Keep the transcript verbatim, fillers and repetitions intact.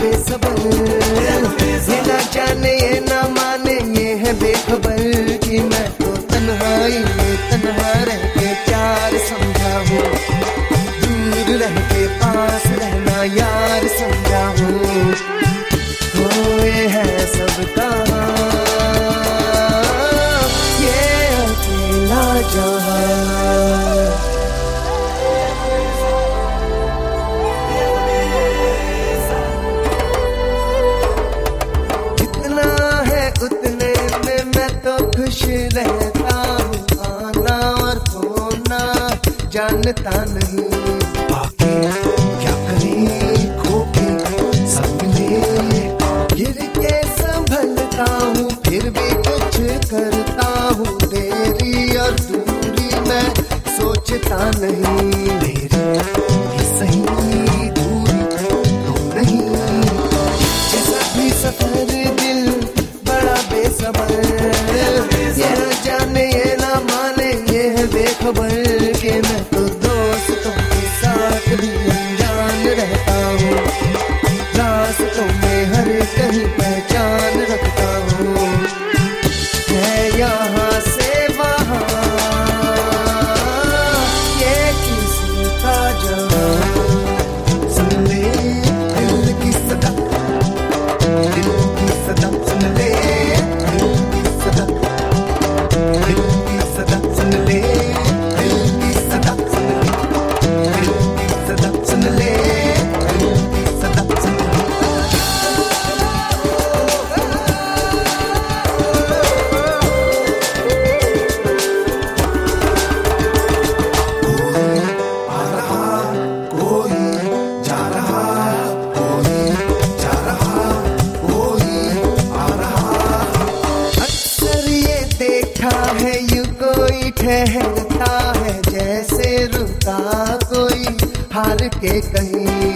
बेसबर, ये ना जाने ये ना माने ये है बेखबर कि मैं तो तन्हाई में तन्हा रह के प्यार समझा हूँ, दूर रह के पास रहना यार समझा हूँ। खोए है सबका ये अकेला जहां। उतने में मैं तो खुश रहता हूँ, आना और खोना जानता नहीं, बाकी क्या करें खो के सब मिले, गिर के संभलता हूँ फिर भी कुछ करता हूँ, देरी और दूरी मैं सोचता नहीं, मेरी ये सही दूरी तो नहीं, जैसा भी सफर दिल बेसबर, ये न जाने ये ना माने ये है बेखबर कि मैं तो दोस्तों के साथ भी अनजान रहता हूँ, रास्तों में हर कहीं पहचान रखता हूँ, है यहाँ से वहाँ ये किसी का जवाब। सुन ले दिल की सदा, दिल की सदा सुन ले, ठहरता है जैसे रुका कोई हार के कहीं,